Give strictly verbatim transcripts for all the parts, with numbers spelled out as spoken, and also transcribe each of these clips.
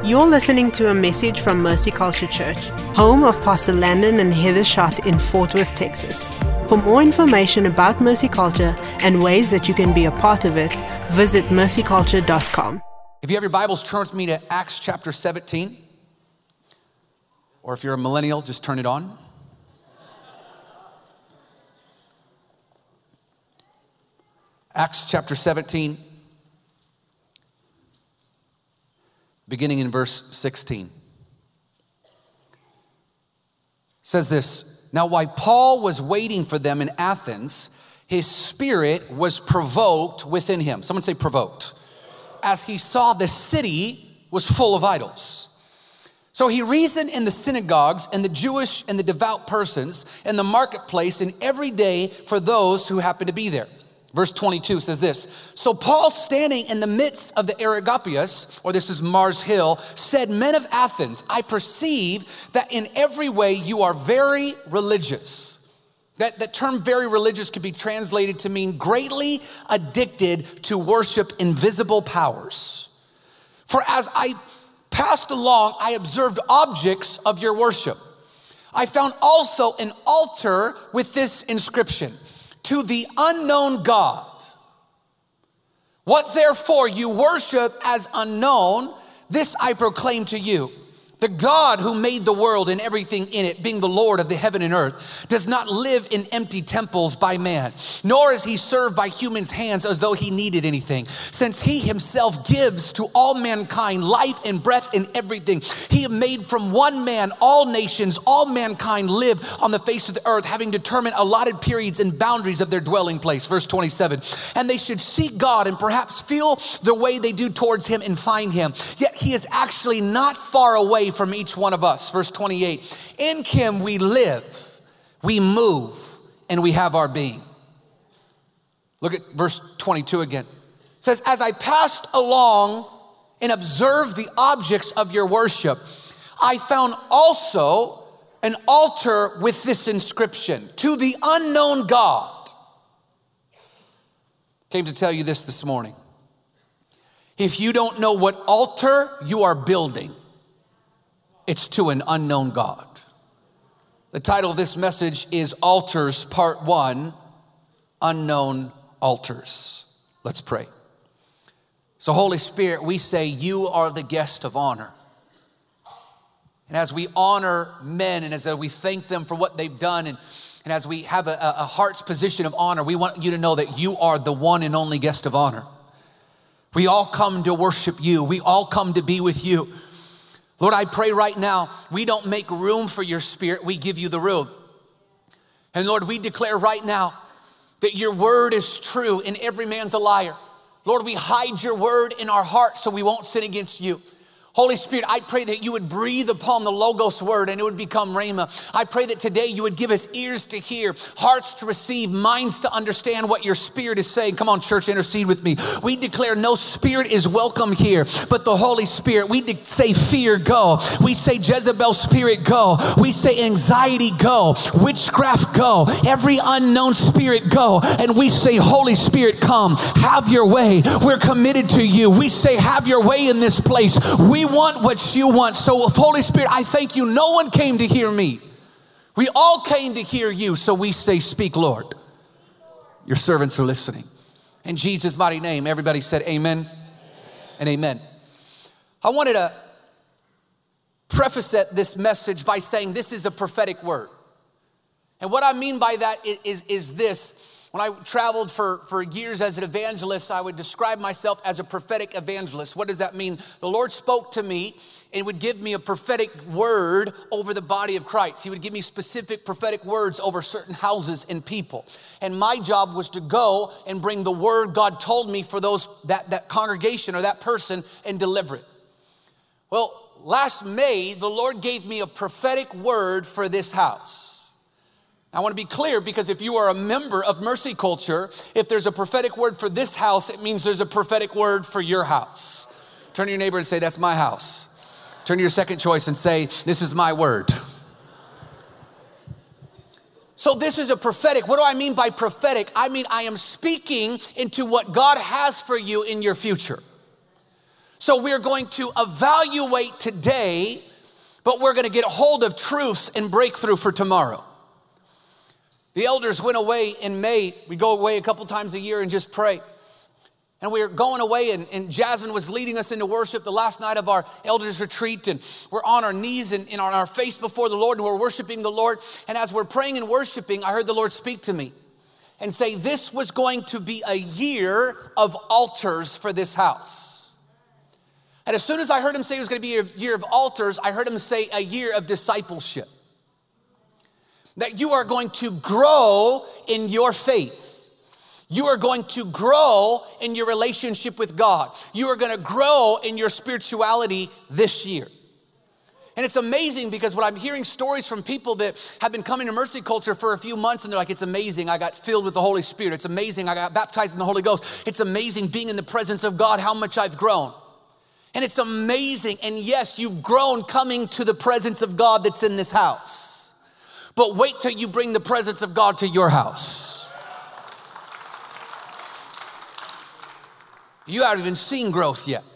You're listening to a message from Mercy Culture Church, home of Pastor Landon and Heather Schott in Fort Worth, Texas. For more information about Mercy Culture and ways that you can be a part of it, visit mercy culture dot com. If you have your Bibles, turn with me to Acts chapter seventeen. Or if you're a millennial, just turn it on. Acts chapter seventeen, beginning in verse sixteen. Says this, now while Paul was waiting for them in Athens, his spirit was provoked within him. Someone say provoked. As he saw the city was full of idols. So he reasoned in the synagogues and the Jewish and the devout persons in the marketplace and every day for those who happened to be there. Verse twenty-two says this, so Paul standing in the midst of the Areopagus, or this is Mars Hill, said, men of Athens, I perceive that in every way you are very religious. That, that term very religious could be translated to mean greatly addicted to worship invisible powers. For as I passed along, I observed objects of your worship. I found also an altar with this inscription, to the unknown God. What therefore you worship as unknown, this I proclaim to you. The God who made the world and everything in it, being the Lord of the heaven and earth, does not live in empty temples by man, nor is he served by humans' hands as though he needed anything. Since he himself gives to all mankind life and breath and everything, he made from one man all nations, all mankind live on the face of the earth, having determined allotted periods and boundaries of their dwelling place. Verse twenty-seven, and they should seek God and perhaps feel the way they do towards him and find him. Yet he is actually not far away from each one of us. Verse twenty-eight, in him we live, we move, and we have our being. Look at verse twenty-two again. It says, as I passed along and observed the objects of your worship, I found also an altar with this inscription, to the unknown God. Came to tell you this this morning. If you don't know what altar you are building, it's to an unknown God. The title of this message is Altars Part One, Unknown Altars. Let's pray. So Holy Spirit, we say you are the guest of honor. And as we honor men and as we thank them for what they've done and, and as we have a, a heart's position of honor, we want you to know that you are the one and only guest of honor. We all come to worship you. We all come to be with you. Lord, I pray right now, we don't make room for your spirit, we give you the room. And Lord, we declare right now that your word is true and every man's a liar. Lord, we hide your word in our hearts so we won't sin against you. Holy Spirit, I pray that you would breathe upon the Logos word and it would become Rhema. I pray that today you would give us ears to hear, hearts to receive, minds to understand what your spirit is saying. Come on, church, intercede with me. We declare no spirit is welcome here, but the Holy Spirit. We de- say fear, go. We say Jezebel spirit, go. We say anxiety, go. Witchcraft, go. Every unknown spirit, go. And we say, Holy Spirit, come. Have your way. We're committed to you. We say, have your way in this place. We want what you want. So Holy Spirit, I thank you. No one came to hear me. We all came to hear you. So we say, speak, Lord. Your servants are listening. In Jesus' mighty name, everybody said amen, amen. And amen. I wanted to preface this message by saying this is a prophetic word. And what I mean by that is, is, is this. When I traveled for, for years as an evangelist, I would describe myself as a prophetic evangelist. What does that mean? The Lord spoke to me and would give me a prophetic word over the body of Christ. He would give me specific prophetic words over certain houses and people. And my job was to go and bring the word God told me for those that, that congregation or that person and deliver it. Well, last May, the Lord gave me a prophetic word for this house. I want to be clear because if you are a member of Mercy Culture, if there's a prophetic word for this house, it means there's a prophetic word for your house. Turn to your neighbor and say, that's my house. Turn to your second choice and say, this is my word. So this is a prophetic. What do I mean by prophetic? I mean, I am speaking into what God has for you in your future. So we're going to evaluate today, but we're going to get a hold of truths and breakthrough for tomorrow. The elders went away in May. We go away a couple times a year and just pray. And we were going away, and, and Jasmine was leading us into worship the last night of our elders retreat. And we're on our knees and, and on our face before the Lord, and we're worshiping the Lord. And as we're praying and worshiping, I heard the Lord speak to me and say, this was going to be a year of altars for this house. And as soon as I heard him say it was going to be a year of altars, I heard him say a year of discipleship. That you are going to grow in your faith. You are going to grow in your relationship with God. You are going to grow in your spirituality this year. And it's amazing because when I'm hearing stories from people that have been coming to Mercy Culture for a few months and they're like, it's amazing, I got filled with the Holy Spirit. It's amazing, I got baptized in the Holy Ghost. It's amazing being in the presence of God, how much I've grown. And it's amazing, and yes, you've grown coming to the presence of God that's in this house. But wait till you bring the presence of God to your house. You haven't even seen growth yet.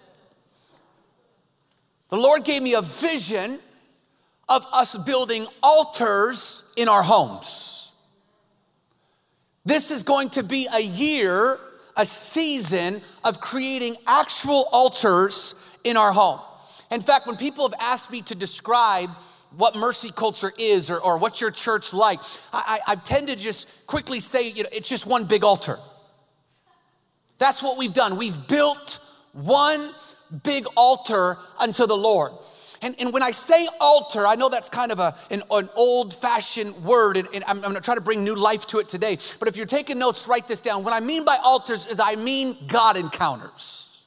The Lord gave me a vision of us building altars in our homes. This is going to be a year, a season of creating actual altars in our home. In fact, when people have asked me to describe what Mercy Culture is or, or what's your church like, I, I, I tend to just quickly say, you know, it's just one big altar. That's what we've done. We've built one big altar unto the Lord. And, and when I say altar, I know that's kind of a, an, an old-fashioned word, and, and I'm, I'm gonna try to bring new life to it today. But if you're taking notes, write this down. What I mean by altars is I mean God encounters.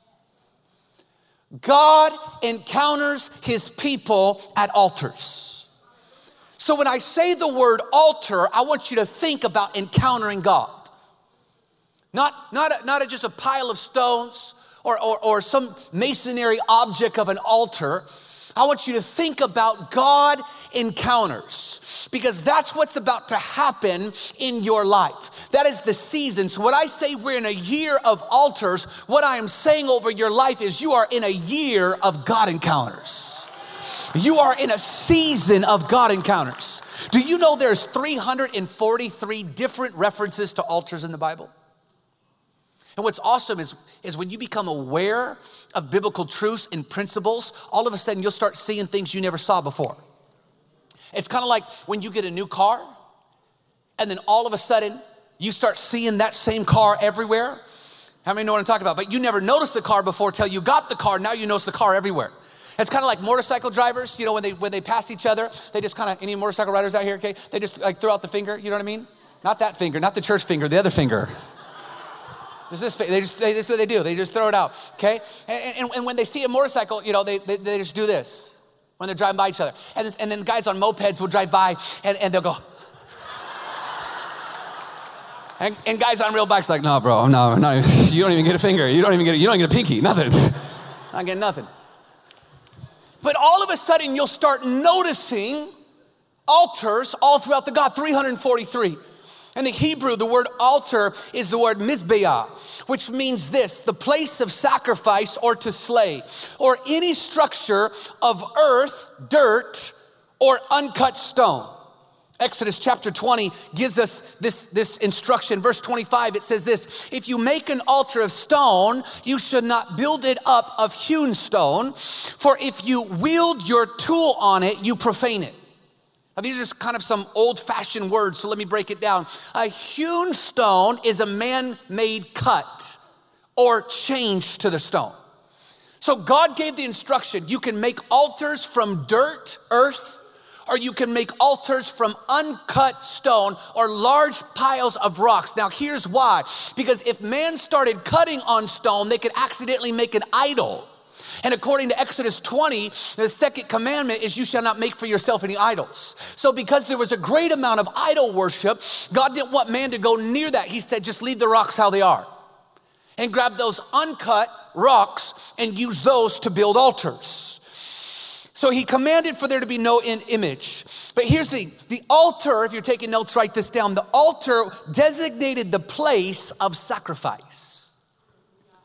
God encounters his people at altars. So when I say the word altar, I want you to think about encountering God. Not, not, a, not a, just a pile of stones or, or, or some masonry object of an altar. I want you to think about God encounters, because that's what's about to happen in your life. That is the season. So when I say we're in a year of altars, what I am saying over your life is you are in a year of God encounters. You are in a season of God encounters. Do you know there's three hundred forty-three different references to altars in the Bible? And what's awesome is, is when you become aware of biblical truths and principles, all of a sudden you'll start seeing things you never saw before. It's kind of like when you get a new car, and then all of a sudden you start seeing that same car everywhere. How many know what I'm talking about? But you never noticed the car before till you got the car. Now you notice the car everywhere. It's kind of like motorcycle drivers, you know, when they when they pass each other, they just kind of, any motorcycle riders out here, okay? They just like throw out the finger, you know what I mean? Not that finger, not the church finger, the other finger. This, they just, they, this is what they do. They just throw it out, okay? And, and, and when they see a motorcycle, you know, they, they, they just do this when they're driving by each other. And, this, and then guys on mopeds will drive by and, and they'll go. and, and guys on real bikes like, no, bro, no, no, you don't even get a finger. You don't even get a, you don't even get a pinky, nothing. Not getting nothing. But all of a sudden, you'll start noticing altars all throughout the God, three hundred forty-three. In the Hebrew, the word altar is the word mizbeah, which means this: the place of sacrifice or to slay, or any structure of earth, dirt, or uncut stone. Exodus chapter twenty gives us this, this instruction. Verse twenty-five, it says this: if you make an altar of stone, you should not build it up of hewn stone, for if you wield your tool on it, you profane it. Now, these are kind of some old-fashioned words, so let me break it down. A hewn stone is a man-made cut or change to the stone. So God gave the instruction, you can make altars from dirt, earth, or you can make altars from uncut stone or large piles of rocks. Now, here's why. Because if man started cutting on stone, they could accidentally make an idol. And according to Exodus twenty, the second commandment is you shall not make for yourself any idols. So because there was a great amount of idol worship, God didn't want man to go near that. He said, just leave the rocks how they are. And grab those uncut rocks and use those to build altars. So he commanded for there to be no image. But here's the, the altar, if you're taking notes, write this down. The altar designated the place of sacrifice.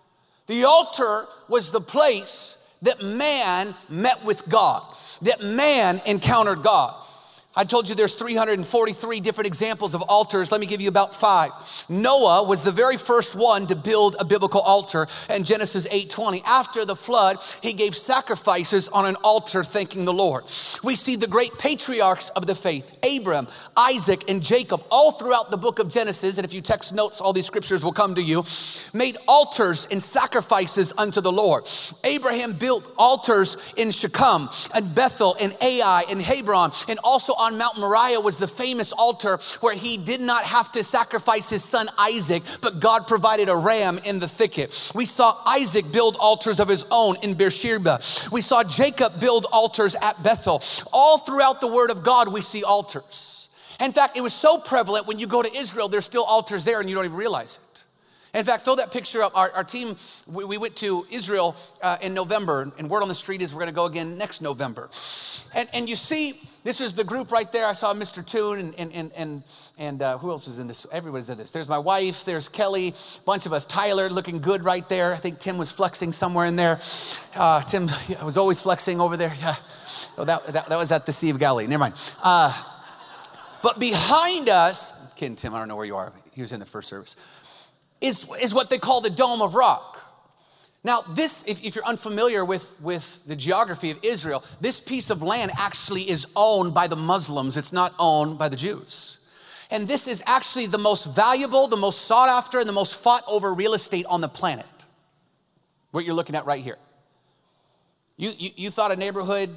The altar was the place that man met with God, that man encountered God. I told you there's three hundred forty-three different examples of altars. Let me give you about five. Noah was the very first one to build a biblical altar in Genesis eight twenty. After the flood, he gave sacrifices on an altar thanking the Lord. We see the great patriarchs of the faith, Abraham, Isaac, and Jacob, all throughout the book of Genesis, and if you text notes, all these scriptures will come to you, made altars and sacrifices unto the Lord. Abraham built altars in Shechem, and Bethel, and Ai, and Hebron, and also on On Mount Moriah was the famous altar where he did not have to sacrifice his son Isaac, but God provided a ram in the thicket. We saw Isaac build altars of his own in Beersheba. We saw Jacob build altars at Bethel. All throughout the word of God, we see altars. In fact, it was so prevalent when you go to Israel, there's still altars there and you don't even realize it. In fact, throw that picture up. Our, our team, we, we went to Israel uh, in November, and word on the street is we're going to go again next November. And, and you see, this is the group right there. I saw Mister Toon and, and, and, and, and uh, who else is in this? Everybody's in this. There's my wife, there's Kelly, a bunch of us. Tyler looking good right there. I think Tim was flexing somewhere in there. Uh, Tim yeah, was always flexing over there. Yeah. Oh, that, that, that was at the Sea of Galilee. Never mind. Uh, but behind us, Ken, Tim, I don't know where you are. He was in the first service. Is, is what they call the Dome of Rock. Now this, if, if you're unfamiliar with, with the geography of Israel, this piece of land actually is owned by the Muslims. It's not owned by the Jews. And this is actually the most valuable, the most sought after, and the most fought over real estate on the planet. What you're looking at right here. You, you, you thought a neighborhood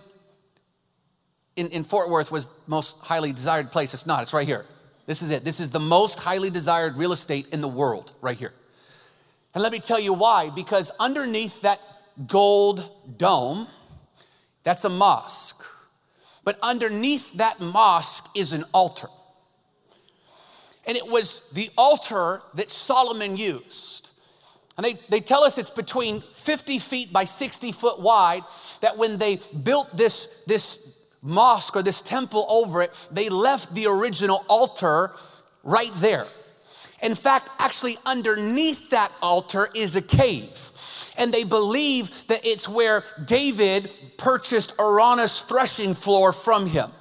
in, in Fort Worth was the most highly desired place. It's not, it's right here. This is it. This is the most highly desired real estate in the world right here. And let me tell you why. Because underneath that gold dome, that's a mosque. But underneath that mosque is an altar. And it was the altar that Solomon used. And they, they tell us it's between fifty feet by sixty foot wide, that when they built this, this mosque or this temple over it, they left the original altar right there. In fact, actually underneath that altar is a cave. And they believe that it's where David purchased Araunah's threshing floor from him.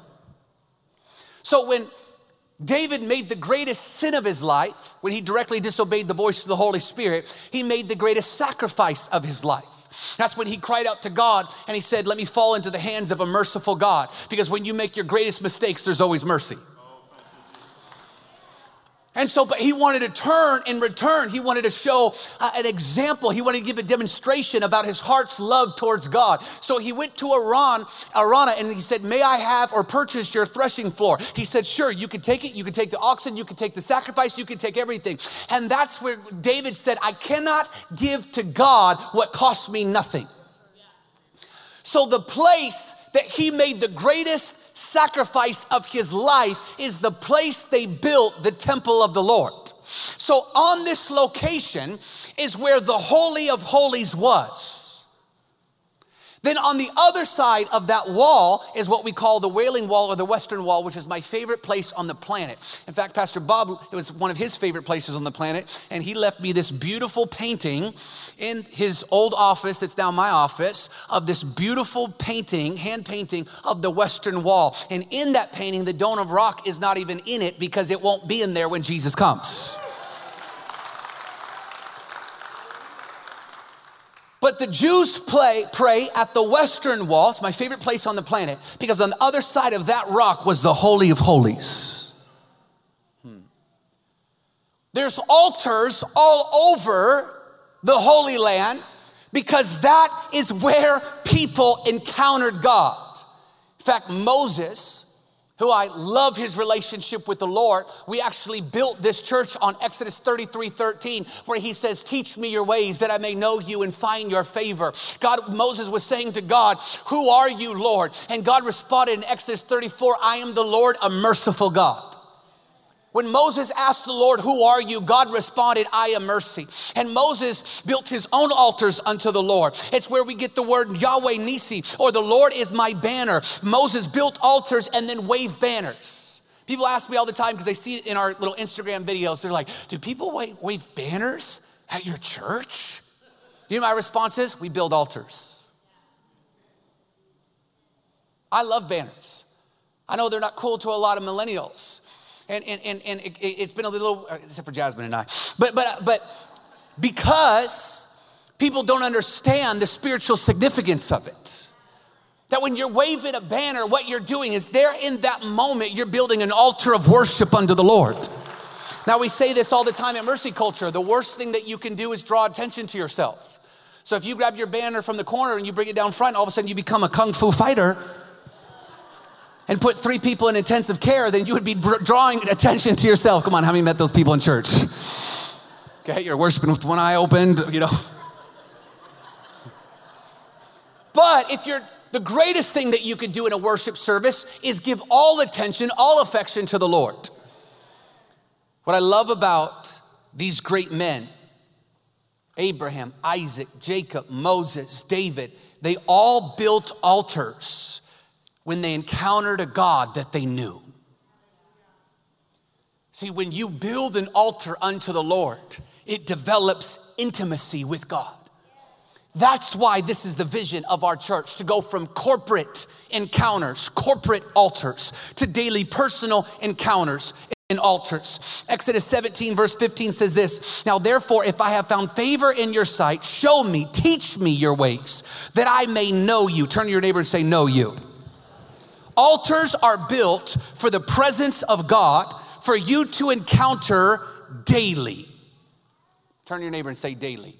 So when David made the greatest sin of his life, when he directly disobeyed the voice of the Holy Spirit, he made the greatest sacrifice of his life. That's when he cried out to God and he said, let me fall into the hands of a merciful God. Because when you make your greatest mistakes, there's always mercy. And so, but he wanted to turn in return. He wanted to show uh, an example. He wanted to give a demonstration about his heart's love towards God. So he went to Aran, Araunah and he said, may I have or purchase your threshing floor? He said, sure, you can take it. You can take the oxen. You can take the sacrifice. You can take everything. And that's where David said, I cannot give to God what costs me nothing. So the place that he made the greatest sacrifice of his life is the place they built the temple of the Lord. So on this location is where the Holy of Holies was. Then on the other side of that wall is what we call the Wailing Wall or the Western Wall, which is my favorite place on the planet. In fact, Pastor Bob, it was one of his favorite places on the planet, and he left me this beautiful painting in his old office, it's now my office, of this beautiful painting, hand painting of the Western Wall. And in that painting, the Dome of Rock is not even in it because it won't be in there when Jesus comes. But the Jews play, pray at the Western Wall. It's my favorite place on the planet because on the other side of that rock was the Holy of Holies. Hmm. There's altars all over the Holy Land because that is where people encountered God. In fact, Moses, who I love his relationship with the Lord, we actually built this church on Exodus thirty-three thirteen, where he says, teach me your ways that I may know you and find your favor. God, Moses was saying to God, who are you, Lord? And God responded in Exodus thirty-four, I am the Lord, a merciful God. When Moses asked the Lord, who are you? God responded, I am mercy. And Moses built his own altars unto the Lord. It's where we get the word Yahweh Nisi, or the Lord is my banner. Moses built altars and then waved banners. People ask me all the time because they see it in our little Instagram videos. They're like, do people wave, wave banners at your church? You know my response is? We build altars. I love banners. I know they're not cool to a lot of millennials. And, and, and, and it, it's been a little, except for Jasmine and I. But, but, but because people don't understand the spiritual significance of it. That when you're waving a banner, what you're doing is there in that moment, you're building an altar of worship unto the Lord. Now we say this all the time at Mercy Culture. The worst thing that you can do is draw attention to yourself. So if you grab your banner from the corner and you bring it down front, all of a sudden you become a kung fu fighter and put three people in intensive care, then you would be drawing attention to yourself. Come on, how many met those people in church? Okay, you're worshiping with one eye opened, you know. But if you're, the greatest thing that you could do in a worship service is give all attention, all affection to the Lord. What I love about these great men, Abraham, Isaac, Jacob, Moses, David, they all built altars when they encountered a God that they knew. See, when you build an altar unto the Lord, it develops intimacy with God. That's why this is the vision of our church, to go from corporate encounters, corporate altars, to daily personal encounters and altars. Exodus seventeen verse fifteen says this, now therefore, if I have found favor in your sight, show me, teach me your ways, that I may know you. Turn to your neighbor and say, know you. Altars are built for the presence of God, for you to encounter daily. Turn to your neighbor and say daily.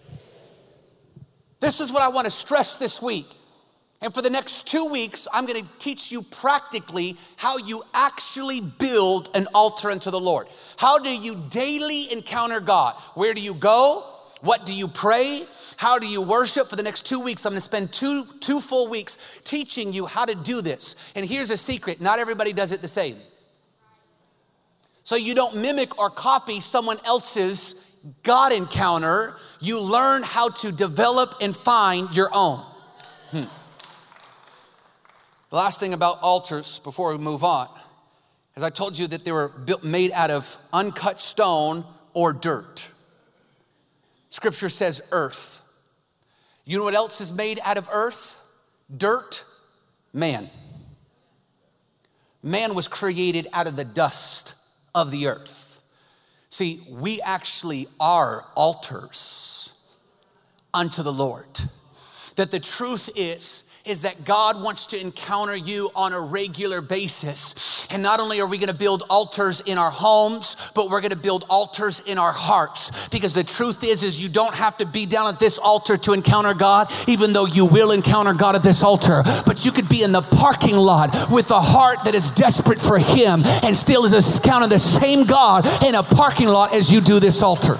This is what I want to stress this week. And for the next two weeks, I'm going to teach you practically how you actually build an altar unto the Lord. How do you daily encounter God? Where do you go? What do you pray? How do you worship? For the next two weeks, I'm going to spend two, two full weeks teaching you how to do this. And here's a secret. Not everybody does it the same. So you don't mimic or copy someone else's God encounter. You learn how to develop and find your own. Hmm. The last thing about altars before we move on, as I told you that they were built, made out of uncut stone or dirt. Scripture says earth. You know what else is made out of earth? Dirt, man. Man was created out of the dust of the earth. See, we actually are altars unto the Lord. That the truth is, is that God wants to encounter you on a regular basis. And not only are we gonna build altars in our homes, but we're gonna build altars in our hearts. Because the truth is, is you don't have to be down at this altar to encounter God, even though you will encounter God at this altar. But you could be in the parking lot with a heart that is desperate for Him and still is encounter the same God in a parking lot as you do this altar.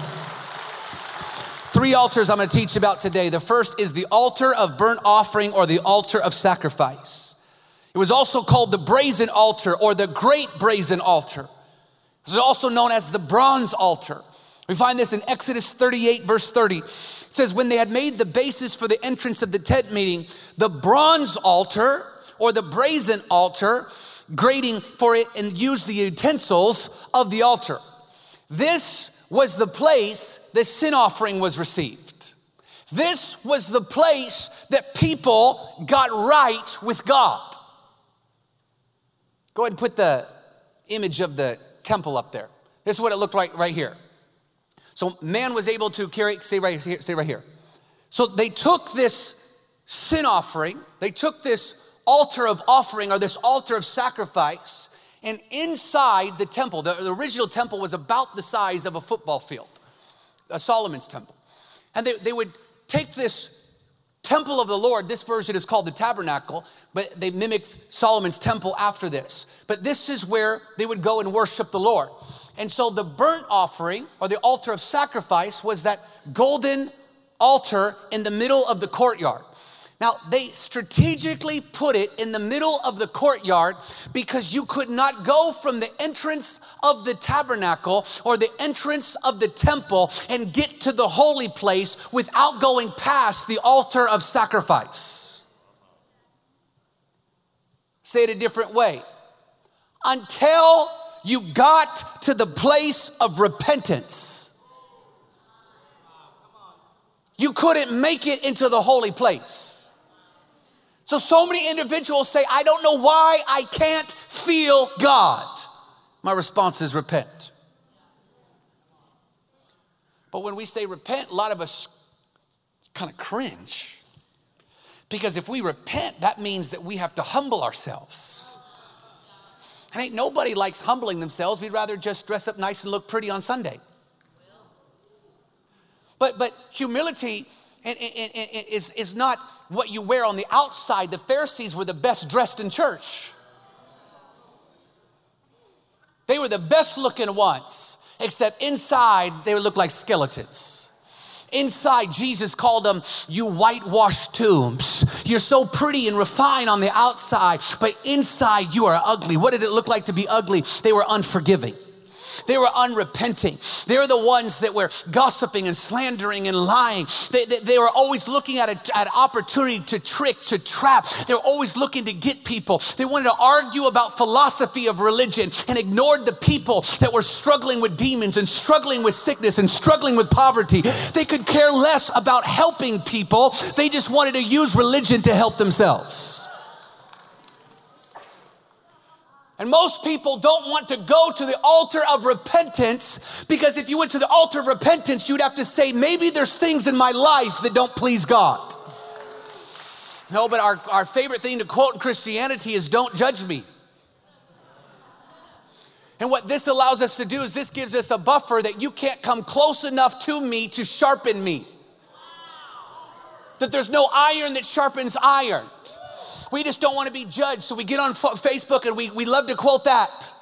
Three altars I'm going to teach about today. The first is the altar of burnt offering or the altar of sacrifice. It was also called the brazen altar or the great brazen altar. It's also known as the bronze altar. We find this in Exodus thirty-eight verse thirty. It says, when they had made the basis for the entrance of the tent meeting, the bronze altar or the brazen altar, grating for it and used the utensils of the altar. This was the place the sin offering was received. This was the place that people got right with God. Go ahead and put the image of the temple up there. This is what it looked like right here. So man was able to carry, stay right here, stay right here. So they took this sin offering, they took this altar of offering or this altar of sacrifice, and inside the temple, the, the original temple was about the size of a football field, a Solomon's temple. And they, they would take this temple of the Lord, this version is called the tabernacle, but they mimicked Solomon's temple after this. But this is where they would go and worship the Lord. And so the burnt offering or the altar of sacrifice was that golden altar in the middle of the courtyard. Now, they strategically put it in the middle of the courtyard because you could not go from the entrance of the tabernacle or the entrance of the temple and get to the holy place without going past the altar of sacrifice. Say it a different way. Until you got to the place of repentance, you couldn't make it into the holy place. So, so many individuals say, I don't know why I can't feel God. My response is repent. But when we say repent, a lot of us kind of cringe. Because if we repent, that means that we have to humble ourselves. And ain't nobody likes humbling themselves. We'd rather just dress up nice and look pretty on Sunday. But but humility is, is not what you wear on the outside. The Pharisees were the best dressed in church. They were the best looking ones, except inside they would look like skeletons. Inside, Jesus called them, you whitewashed tombs. You're so pretty and refined on the outside, but inside you are ugly. What did it look like to be ugly? They were unforgiving. They were unrepenting. They were the ones that were gossiping and slandering and lying. They, they, they were always looking at an at opportunity to trick, to trap. They were always looking to get people. They wanted to argue about philosophy of religion and ignored the people that were struggling with demons and struggling with sickness and struggling with poverty. They could care less about helping people. They just wanted to use religion to help themselves. And most people don't want to go to the altar of repentance, because if you went to the altar of repentance, you'd have to say, maybe there's things in my life that don't please God. No, but our, our favorite thing to quote in Christianity is, don't judge me. And what this allows us to do is this gives us a buffer that you can't come close enough to me to sharpen me. That there's no iron that sharpens iron. We just don't want to be judged, so we get on Facebook and we, we love to quote that.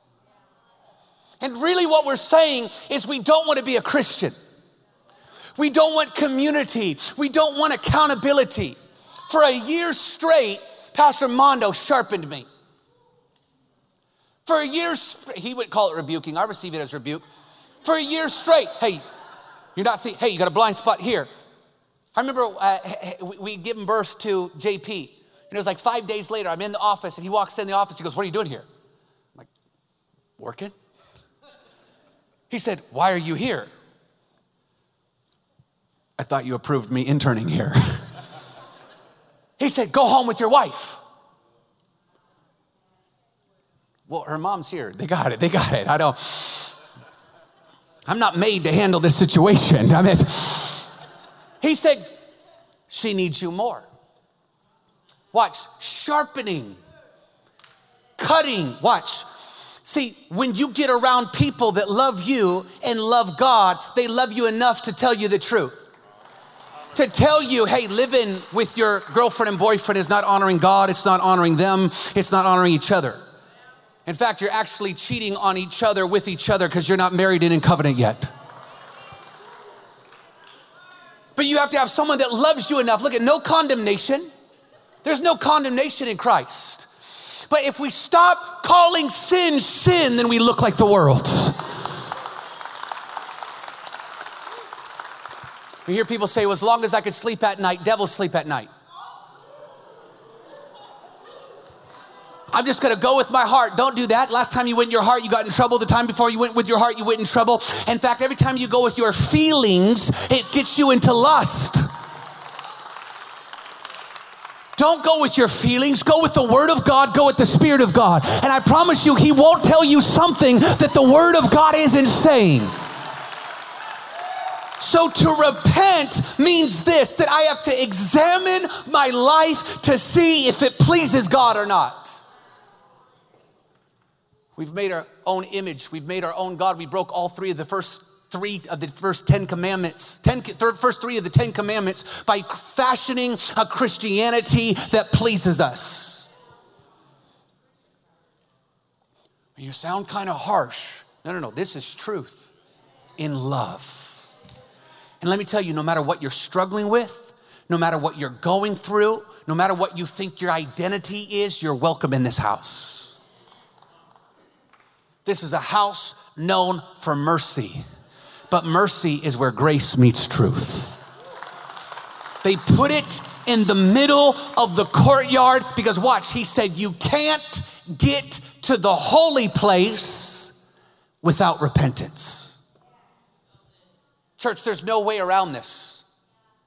And really what we're saying is we don't want to be a Christian. We don't want community. We don't want accountability. For a year straight, Pastor Mondo sharpened me. For a year, he would call it rebuking. I receive it as rebuke. For a year straight, hey, you're not seeing, hey, you got a blind spot here. I remember uh, we given birth to J P. And it was like five days later, I'm in the office, and he walks in the office. He goes, what are you doing here? I'm like, working. He said, why are you here? I thought you approved me interning here. He said, go home with your wife. Well, her mom's here. They got it. They got it. I don't. I'm not made to handle this situation. I mean, he said, she needs you more. Watch, sharpening, cutting, watch. See, when you get around people that love you and love God, they love you enough to tell you the truth. To tell you, hey, living with your girlfriend and boyfriend is not honoring God, it's not honoring them, it's not honoring each other. In fact, you're actually cheating on each other with each other because you're not married and in covenant yet. But you have to have someone that loves you enough. Look at no condemnation. There's no condemnation in Christ. But if we stop calling sin sin, then we look like the world. We hear people say, well, as long as I could sleep at night, devils sleep at night. I'm just gonna go with my heart. Don't do that. Last time you went in your heart, you got in trouble. The time before you went with your heart, you went in trouble. In fact, every time you go with your feelings, it gets you into lust. Don't go with your feelings. Go with the Word of God. Go with the Spirit of God. And I promise you, He won't tell you something that the Word of God isn't saying. So to repent means this, that I have to examine my life to see if it pleases God or not. We've made our own image. We've made our own God. We broke all three of the first three of the first ten commandments, ten, first three of the ten commandments by fashioning a Christianity that pleases us. You sound kind of harsh. No, no, no, this is truth in love. And let me tell you, no matter what you're struggling with, no matter what you're going through, no matter what you think your identity is, you're welcome in this house. This is a house known for mercy. But mercy is where grace meets truth. They put it in the middle of the courtyard because watch, he said, you can't get to the holy place without repentance. Church, there's no way around this.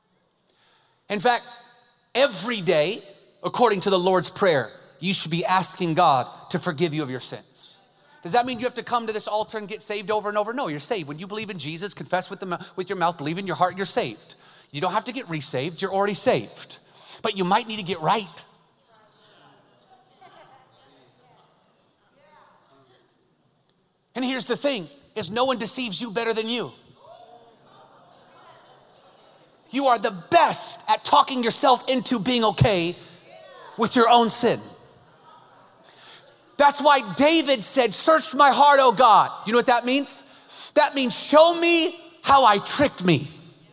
In fact, every day, according to the Lord's Prayer, you should be asking God to forgive you of your sins. Does that mean you have to come to this altar and get saved over and over? No, you're saved. When you believe in Jesus, confess with, the, with your mouth, believe in your heart, you're saved. You don't have to get resaved, you're already saved. But you might need to get right. And here's the thing, is no one deceives you better than you. You are the best at talking yourself into being okay with your own sin. That's why David said, search my heart, oh God. You know what that means? That means show me how I tricked me.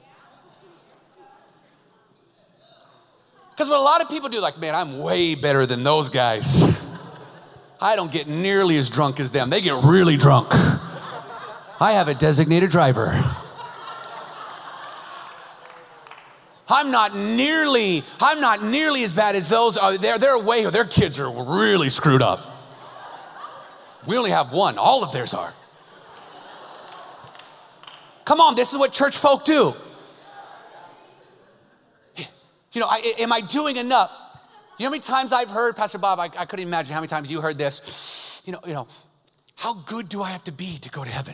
Because what a lot of people do, like, man, I'm way better than those guys. I don't get nearly as drunk as them. They get really drunk. I have a designated driver. I'm not nearly, I'm not nearly as bad as those. Uh, they're, they're way, their kids are really screwed up. We only have one. All of theirs are. Come on, this is what church folk do. You know, I, am I doing enough? You know how many times I've heard, Pastor Bob, I, I couldn't imagine how many times you heard this. You know, you know, how good do I have to be to go to heaven?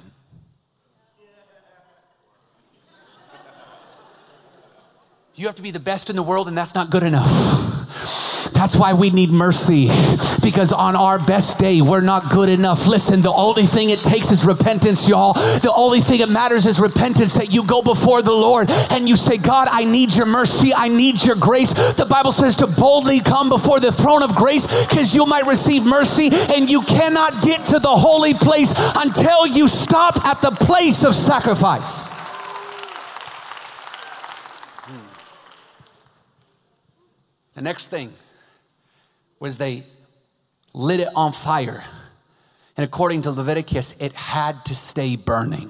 You have to be the best in the world, and that's not good enough. That's why we need mercy, because on our best day, we're not good enough. Listen, the only thing it takes is repentance, y'all. The only thing that matters is repentance, that you go before the Lord and you say, God, I need your mercy. I need your grace. The Bible says to boldly come before the throne of grace because you might receive mercy, and you cannot get to the holy place until you stop at the place of sacrifice. The next thing was they lit it on fire. And according to Leviticus, it had to stay burning.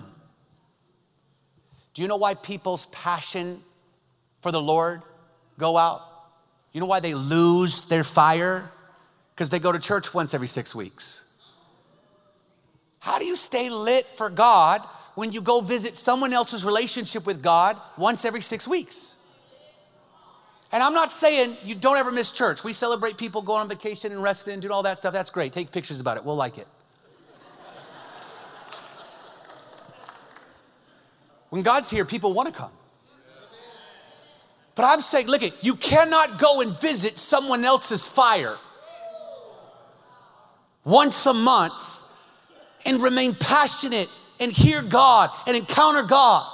Do you know why people's passion for the Lord go out? You know why they lose their fire? Because they go to church once every six weeks. How do you stay lit for God when you go visit someone else's relationship with God once every six weeks? And I'm not saying you don't ever miss church. We celebrate people going on vacation and resting and doing all that stuff. That's great. Take pictures about it. We'll like it. When God's here, people want to come. But I'm saying, look, it, you cannot go and visit someone else's fire once a month and remain passionate and hear God and encounter God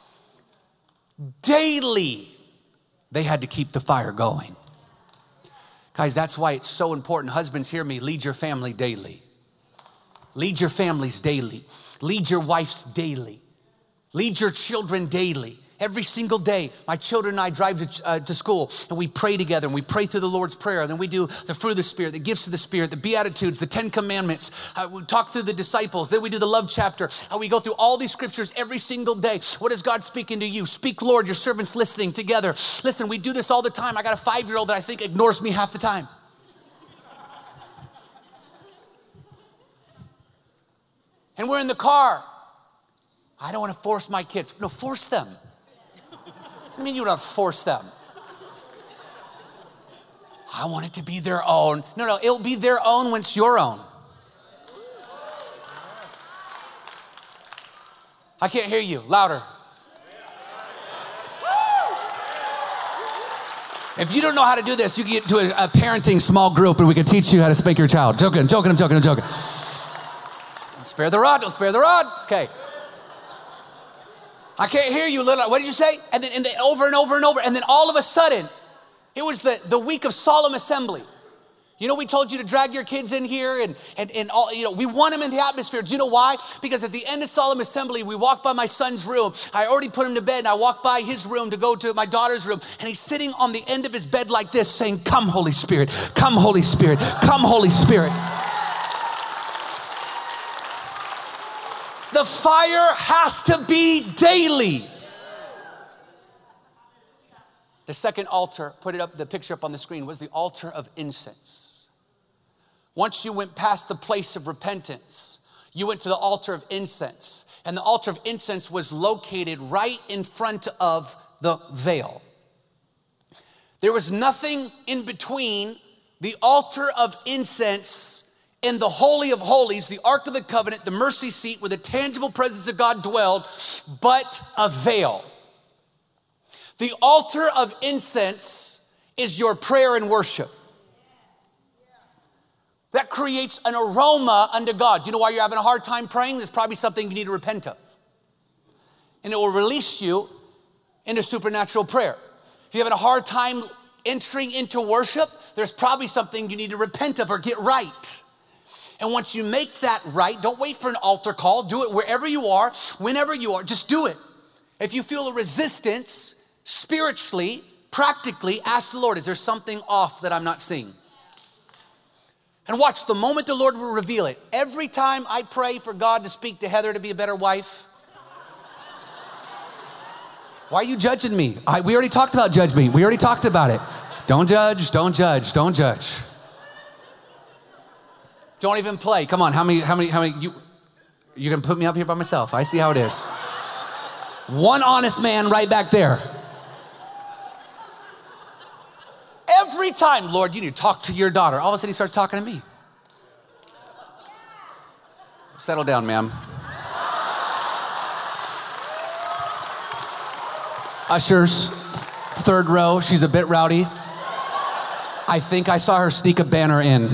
daily. They had to keep the fire going. Guys, that's why it's so important. Husbands, hear me. Lead your family daily. Lead your families daily. Lead your wives daily. Lead your children daily. Every single day, my children and I drive to, uh, to school, and we pray together, and we pray through the Lord's Prayer, and then we do the fruit of the Spirit, the gifts of the Spirit, the Beatitudes, the Ten Commandments. Uh, we talk through the disciples. Then we do the love chapter. And we go through all these scriptures every single day. What is God speaking to you? Speak, Lord, your servant's listening together. Listen, we do this all the time. I got a five-year-old that I think ignores me half the time. And we're in the car. I don't want to force my kids. No, force them. I mean, you don't force them. I want it to be their own. No, no, it'll be their own when it's your own. I can't hear you. Louder. If you don't know how to do this, you can get to a, a parenting small group and we can teach you how to spank your child. Joking, joking, I'm joking, I'm joking. Don't spare the rod, don't spare the rod. Okay. I can't hear you, little. What did you say? And then, and then over and over and over. And then all of a sudden, it was the, the week of solemn assembly. You know, we told you to drag your kids in here and, and, and all, you know, we want them in the atmosphere. Do you know why? Because at the end of solemn assembly, we walked by my son's room. I already put him to bed, and I walked by his room to go to my daughter's room. And he's sitting on the end of his bed like this, saying, come, Holy Spirit, come, Holy Spirit, come, Holy Spirit. The fire has to be daily. The second altar, put it up, the picture up on the screen, was the altar of incense. Once you went past the place of repentance, you went to the altar of incense. And the altar of incense was located right in front of the veil. There was nothing in between the altar of incense and the Holy of Holies, the Ark of the Covenant, the mercy seat where the tangible presence of God dwelled, but a veil. The altar of incense is your prayer and worship. That creates an aroma unto God. Do you know why you're having a hard time praying? There's probably something you need to repent of. And it will release you into supernatural prayer. If you're having a hard time entering into worship, there's probably something you need to repent of or get right. And once you make that right, don't wait for an altar call. Do it wherever you are, whenever you are. Just do it. If you feel a resistance spiritually, practically, ask the Lord, is there something off that I'm not seeing? And watch, the moment the Lord will reveal it. Every time I pray for God to speak to Heather to be a better wife. Why are you judging me? I, we already talked about judge me. We already talked about it. Don't judge, don't judge, don't judge. Don't even play. Come on, how many, how many, how many, you, you're gonna put me up here by myself. I see how it is. One honest man right back there. Every time, Lord, you need to talk to your daughter. All of a sudden he starts talking to me. Settle down, ma'am. Ushers, third row, she's a bit rowdy. I think I saw her sneak a banner in.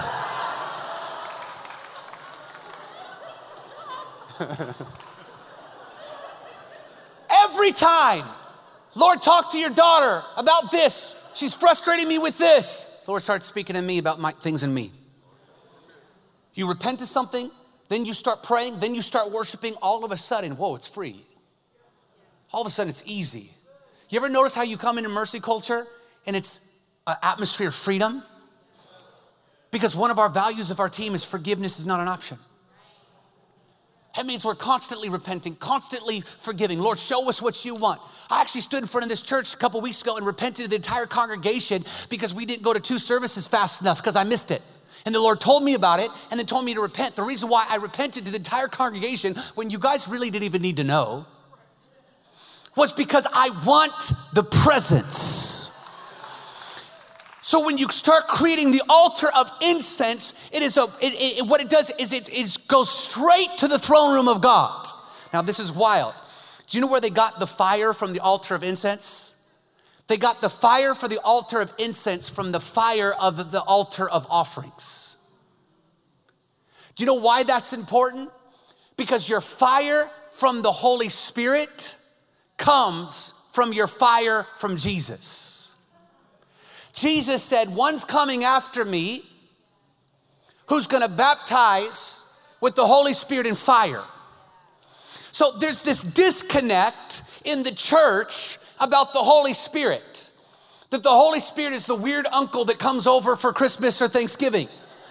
Every time, Lord, talk to your daughter about this. She's frustrating me with this. The Lord starts speaking to me about my things in me. You repent of something, then you start praying, then you start worshiping. All of a sudden, whoa, it's free. All of a sudden, it's easy. You ever notice how you come into Mercy Culture and it's an atmosphere of freedom? Because one of our values of our team is forgiveness is not an option. That means we're constantly repenting, constantly forgiving. Lord, show us what you want. I actually stood in front of this church a couple weeks ago and repented to the entire congregation because we didn't go to two services fast enough because I missed it. And the Lord told me about it and then told me to repent. The reason why I repented to the entire congregation when you guys really didn't even need to know was because I want the presence. So when you start creating the altar of incense, it is a, it, it, what it does is it is goes straight to the throne room of God. Now this is wild. Do you know where they got the fire from the altar of incense? They got the fire for the altar of incense from the fire of the altar of offerings. Do you know why that's important? Because your fire from the Holy Spirit comes from your fire from Jesus. Jesus said, one's coming after me who's gonna baptize with the Holy Spirit and fire. So there's this disconnect in the church about the Holy Spirit. That the Holy Spirit is the weird uncle that comes over for Christmas or Thanksgiving.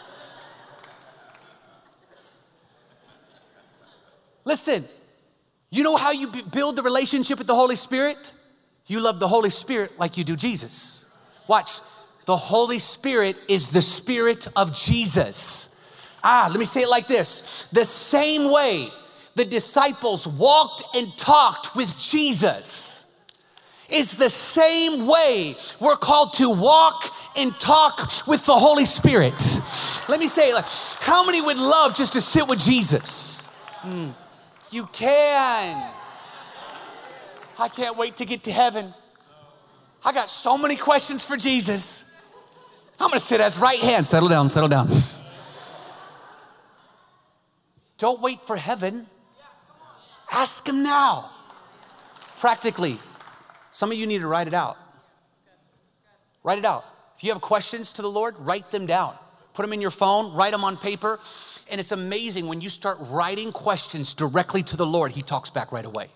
Listen, you know how you build the relationship with the Holy Spirit? You love the Holy Spirit like you do Jesus. Watch, the Holy Spirit is the Spirit of Jesus. Ah, let me say it like this. The same way the disciples walked and talked with Jesus is the same way we're called to walk and talk with the Holy Spirit. Let me say it like, how many would love just to sit with Jesus? Mm, you can. I can't wait to get to heaven. I got so many questions for Jesus. I'm gonna sit at his right hand. Settle down, settle down. Don't wait for heaven. Ask him now. Practically, some of you need to write it out. Write it out. If you have questions to the Lord, write them down. Put them in your phone, write them on paper. And it's amazing when you start writing questions directly to the Lord, he talks back right away.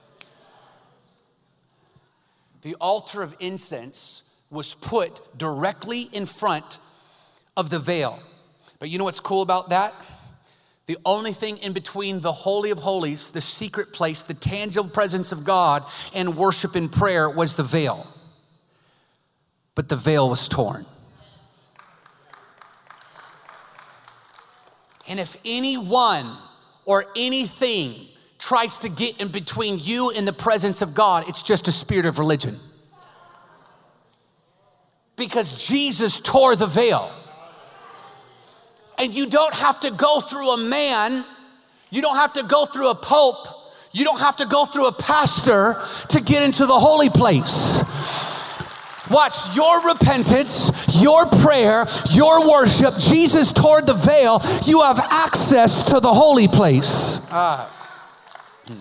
The altar of incense was put directly in front of the veil. But you know what's cool about that? The only thing in between the Holy of Holies, the secret place, the tangible presence of God, and worship and prayer was the veil. But the veil was torn. And if anyone or anything tries to get in between you and the presence of God, it's just a spirit of religion. because Jesus tore the veil. And you don't have to go through a man, you don't have to go through a pope, you don't have to go through a pastor to get into the holy place. Watch, your repentance, your prayer, your worship, Jesus tore the veil, you have access to the holy place. Uh, hmm.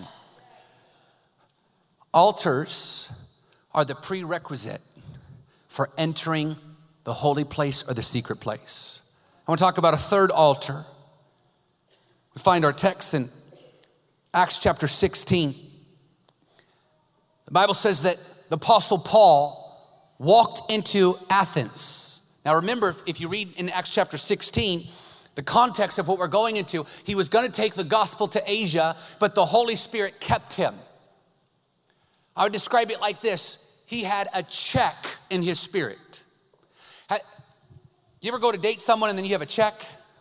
Altars are the prerequisite for entering the holy place or the secret place. I want to talk about a third altar. We find our text in Acts chapter sixteen. The Bible says that the Apostle Paul walked into Athens. Now remember, if you read in Acts chapter sixteen, the context of what we're going into, he was going to take the gospel to Asia, but the Holy Spirit kept him. I would describe it like this. He had a check in his spirit. You ever go to date someone and then you have a check?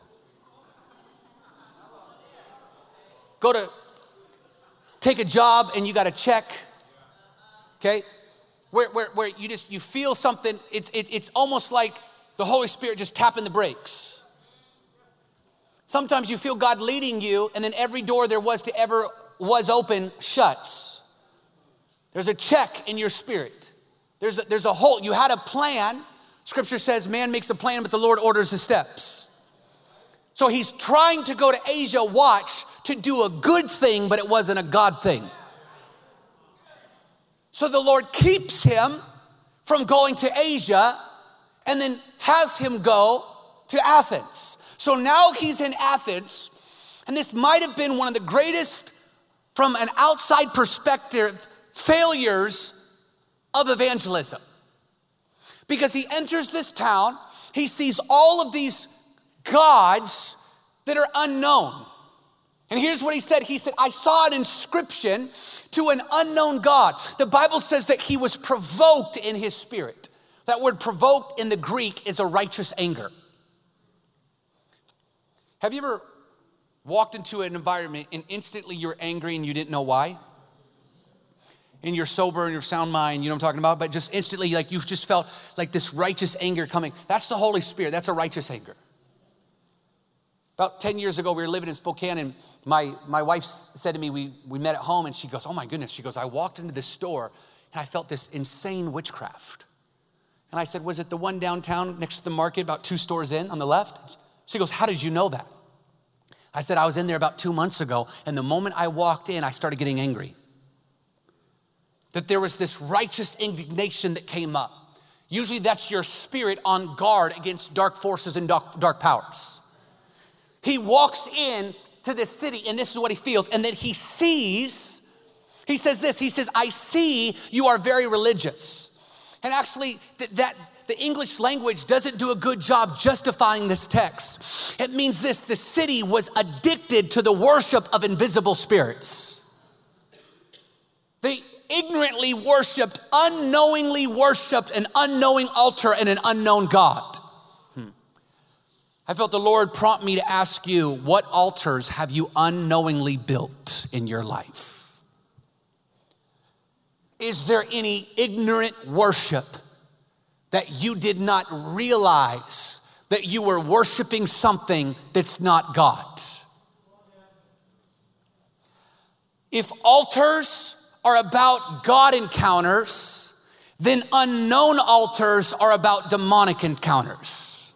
Go to take a job and you got a check, okay? Where, where, where you just, you feel something, it's, it, it's almost like the Holy Spirit just tapping the brakes. Sometimes you feel God leading you and then every door there was to ever was open shuts. There's a check in your spirit. There's a, there's a hole. You had a plan. Scripture says man makes a plan, but the Lord orders his steps. So he's trying to go to Asia, watch, to do a good thing, but it wasn't a God thing. So the Lord keeps him from going to Asia and then has him go to Athens. So now he's in Athens, and this might have been one of the greatest, from an outside perspective, failures of evangelism. Because he enters this town, he sees all of these gods that are unknown. And here's what he said. He said, I saw an inscription to an unknown God. The Bible says that he was provoked in his spirit. That word provoked in the Greek is a righteous anger. Have you ever walked into an environment and instantly you're angry and you didn't know why? And you're sober and you're sound mind, you know what I'm talking about? But just instantly, like you've just felt like this righteous anger coming. That's the Holy Spirit, that's a righteous anger. About ten years ago, we were living in Spokane, and my, my wife said to me, we, we met at home, and she goes, oh my goodness, she goes, I walked into this store, and I felt this insane witchcraft. And I said, was it the one downtown next to the market, about two stores in on the left? She goes, how did you know that? I said, I was in there about two months ago, and the moment I walked in, I started getting angry. That there was this righteous indignation that came up. Usually that's your spirit on guard against dark forces and dark, dark powers. He walks in to this city, and this is what he feels, and then he sees, he says this, he says, I see you are very religious. And actually, that, that the English language doesn't do a good job justifying this text. It means this, the city was addicted to the worship of invisible spirits. They ignorantly worshiped, unknowingly worshiped an unknowing altar and an unknown God. Hmm. I felt the Lord prompt me to ask you, what altars have you unknowingly built in your life? Is there any ignorant worship that you did not realize that you were worshiping something that's not God? If altars are about God encounters, then unknown altars are about demonic encounters.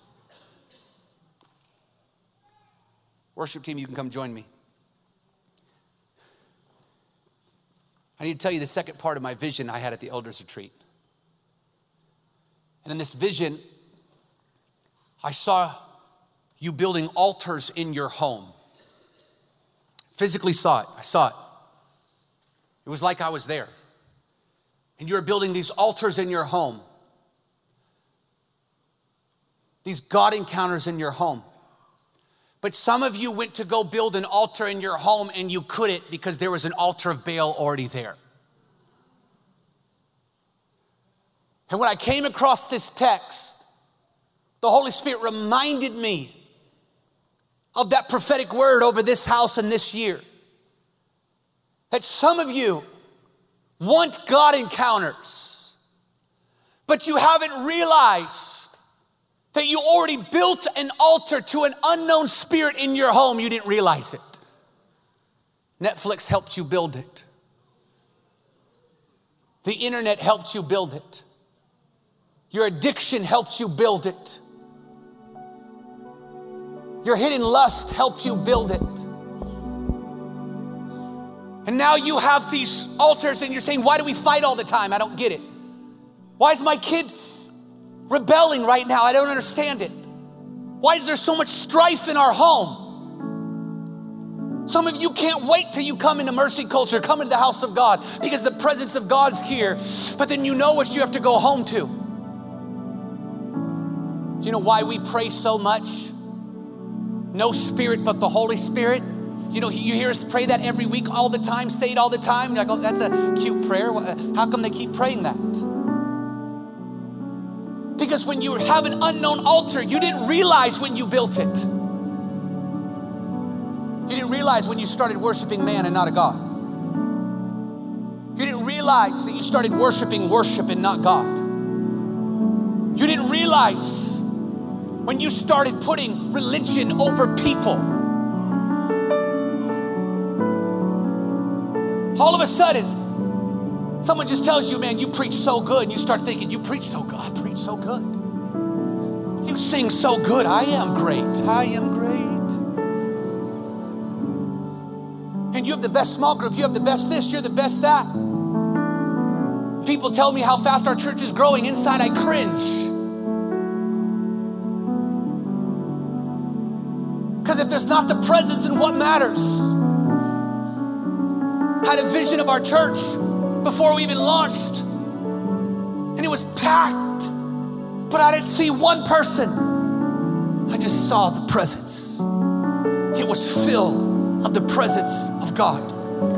Worship team, you can come join me. I need to tell you the second part of my vision I had at the Elders Retreat. And in this vision, I saw you building altars in your home. Physically saw it, I saw it. It was like I was there. And you were building these altars in your home. These God encounters in your home. But some of you went to go build an altar in your home and you couldn't because there was an altar of Baal already there. And when I came across this text, the Holy Spirit reminded me of that prophetic word over this house and this year. That some of you want God encounters, but you haven't realized that you already built an altar to an unknown spirit in your home. You didn't realize it. Netflix helped you build it. The internet helped you build it. Your addiction helped you build it. Your hidden lust helped you build it. And now you have these altars and you're saying, why do we fight all the time? I don't get it. Why is my kid rebelling right now? I don't understand it. Why is there so much strife in our home? Some of you can't wait till you come into Mercy Culture, come into the house of God, because the presence of God's here. But then you know what you have to go home to. You know why we pray so much? No spirit but the Holy Spirit. You know, you hear us pray that every week, all the time, say it all the time. You're like, oh, that's a cute prayer. How come they keep praying that? Because when you have an unknown altar, you didn't realize when you built it. You didn't realize when you started worshiping man and not a God. You didn't realize that you started worshiping worship and not God. You didn't realize when you started putting religion over people. All of a sudden, someone just tells you, man, you preach so good. And you start thinking, you preach so good. I preach so good. You sing so good. I am great. I am great. And you have the best small group. You have the best this. You're the best that. People tell me how fast our church is growing. Inside, I cringe. Because if there's not the presence, then what matters? I had a vision of our church before we even launched, and it was packed, but I didn't see one person. I just saw the presence. It was filled of the presence of God.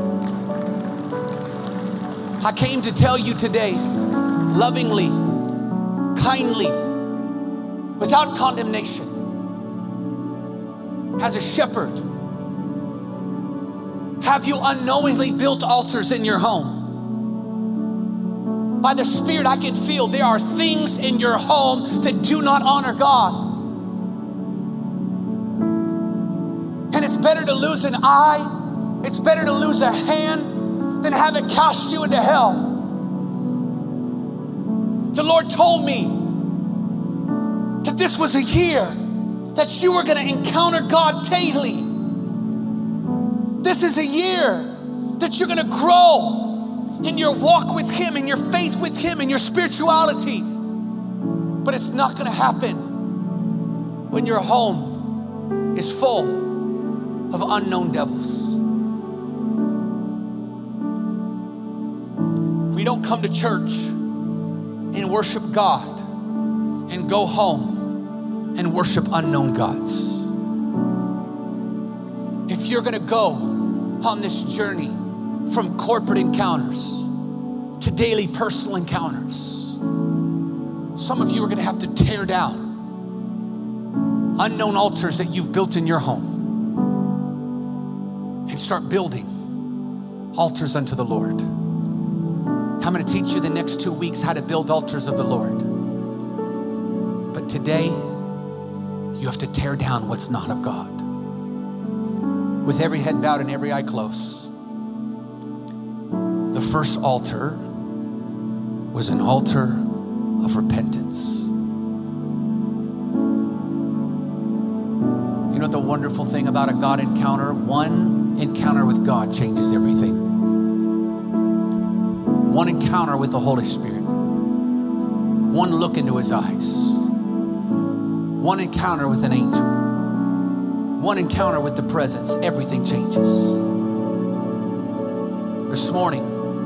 I came to tell you today, lovingly, kindly, without condemnation, as a shepherd, have you unknowingly built altars in your home? By the Spirit, I can feel there are things in your home that do not honor God. And it's better to lose an eye, it's better to lose a hand than have it cast you into hell. The Lord told me that this was a year that you were going to encounter God daily. This is a year that you're going to grow in your walk with Him, in your faith with Him, in your spirituality. But it's not going to happen when your home is full of unknown devils. We don't come to church and worship God and go home and worship unknown gods. If you're going to go on this journey from corporate encounters to daily personal encounters, some of you are going to have to tear down unknown altars that you've built in your home and start building altars unto the Lord. I'm going to teach you the next two weeks how to build altars of the Lord. But today, you have to tear down what's not of God. With every head bowed and every eye closed. The first altar was an altar of repentance. You know what the wonderful thing about a God encounter? One encounter with God changes everything. One encounter with the Holy Spirit. One look into His eyes. One encounter with an angel. One encounter with the presence, everything changes. This morning,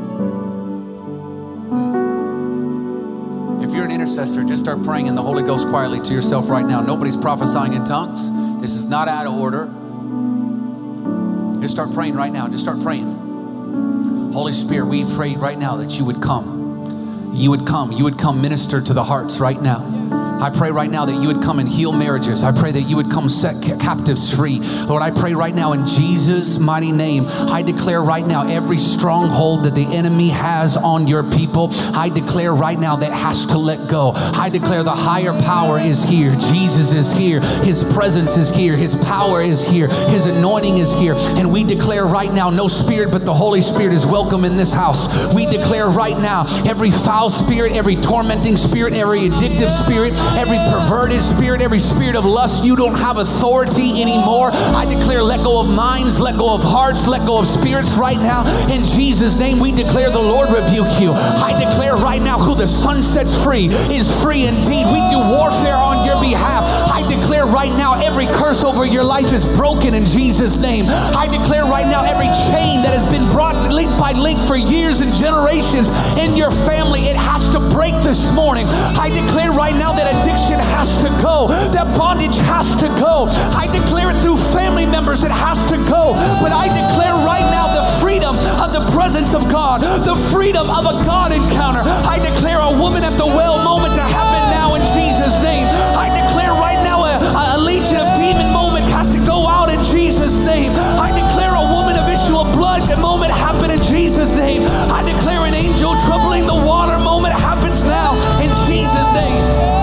if you're an intercessor, just start praying in the Holy Ghost quietly to yourself right now. Nobody's prophesying in tongues. This is not out of order. Just start praying right now. Just start praying. Holy Spirit, we pray right now that you would come. You would come. You would come minister to the hearts right now. I pray right now that you would come and heal marriages. I pray that you would come set captives free. Lord, I pray right now in Jesus' mighty name, I declare right now every stronghold that the enemy has on your people, I declare right now that has to let go. I declare the higher power is here. Jesus is here. His presence is here. His power is here. His anointing is here. And we declare right now, no spirit but the Holy Spirit is welcome in this house. We declare right now, every foul spirit, every tormenting spirit, every addictive spirit, every perverted spirit, every spirit of lust, you don't have authority anymore. I declare let go of minds, let go of hearts, let go of spirits right now. In Jesus' name, we declare the Lord rebuke you. I declare right now, who the Son sets free is free indeed. We do warfare on your behalf. I declare right now, every curse over your life is broken in Jesus' name. I declare right now, every chain that has been brought link by link for years and generations in your family, it has to break this morning. I declare right now that addiction has to go, that bondage has to go. I declare it through family members, it has to go. But I declare right now the freedom of the presence of God, the freedom of a God encounter. I declare a woman at the well moment to happen now in Jesus' name. I declare right now a, a legion of demon moment has to go out in Jesus' name. I declare a woman of issue of blood the moment happen in Jesus' name. I declare an angel troubling the water moment happens now in Jesus' name.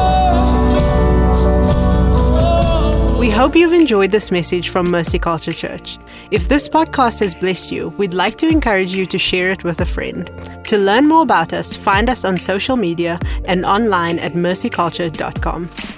We hope you've enjoyed this message from Mercy Culture Church. If this podcast has blessed you, we'd like to encourage you to share it with a friend. To learn more about us, find us on social media and online at mercy culture dot com.